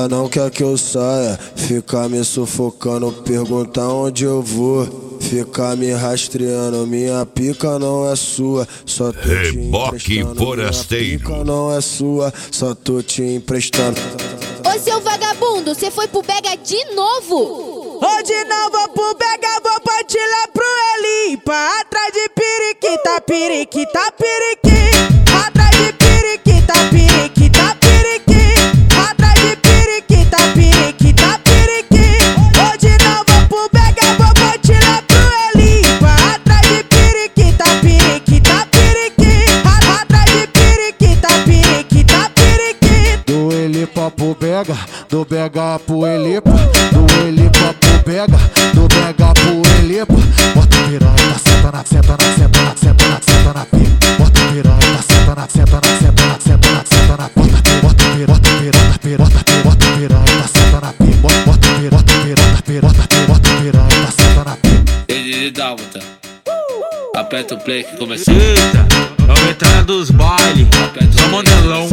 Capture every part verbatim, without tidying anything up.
Ela não quer que eu saia, fica me sufocando, pergunta onde eu vou, fica me rastreando. Minha pica não é sua, só tô Reboque te emprestando. forasteiro. Minha pica não é sua, só tô te emprestando. Ô seu vagabundo, cê foi pro Bega de novo? Hoje não vou pro Bega, vou partir lá pro Elipa. Atrás de periquita, periquita, periquita. Atrás de periquita, periquita, periquita. Atrás de periquita, periquita, periquita. Hoje não vou pro Bega, vou partir lá pro Elipa. Atrás de periquita, periquita, periquita. Atrás de periquita, periquita, periquita. Do Elipa pro Bega, do Bega pro Elipa, do Elipa pro Bega, do Bega pro Elipa. Bota piranha, senta na, senta na, senta na, senta na, senta na pica. Bota piranha, senta na, senta na, senta na, senta na, senta na pica. Bota piranha, bota piranha, bota piranha, bota piranha, senta na pica. Bota piranha, bota piranha, bota piranha, bota piranha, senta na pica. Ele dálmata. Aperta o play que começou. Eita, é o entrada dos bailes. Só mandelão.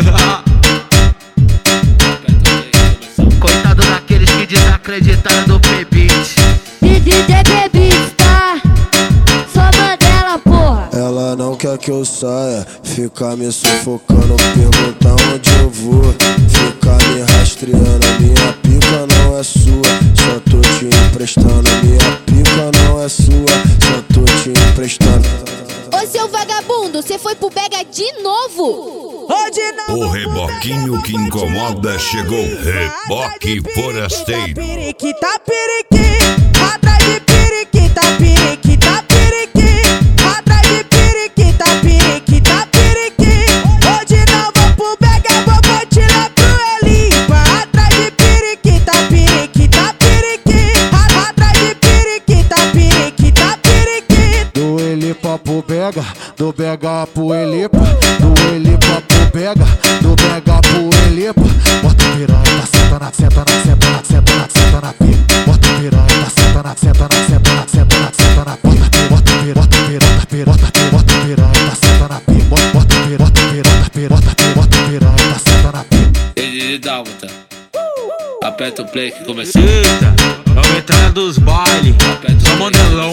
Coitado daqueles que desacreditaram do P-Beat. D J P-Beat, tá? Só Mandela, porra. Ela não quer que eu saia, fica me sufocando, pergunta onde eu vou, fica me rastreando. Minha pica não é sua, só tô te emprestando. Minha pica não é sua, só tô te emprestando. Ô seu vagabundo, cê foi pro Bega de novo? Hoje não O reboquinho que incomoda chegou. Reboque forasteiro. Periquita, periquita. Atrás de periquita, periquita, periquita. Atrás de periquita, periquita, periquita. Hoje não vou pro Bega, vou partir lá pro Elipa. Atrás de periquita, periquita, periquita. Atrás de periquita, periquita, periquita. Do Elipa pro Bega, do Bega pro Elipa, do Elipa pro Bega, do Bega pro Elipa. Bota piranha, senta na, senta na, senta na, senta na, senta na pica. Bota piranha, senta na, senta na, senta na, senta na, senta na pica. Bota piranha, bota piranha, bota piranha, bota piranha, senta na pica. Bota piranha, bota piranha, bota piranha, bota piranha, senta na pica. Ele dálmata. Aperta o play que começou. Eita, é o entrada dos bailes. Só mandelão.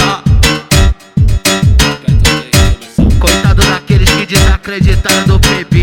Coitado daqueles que desacreditaram do P-Beat.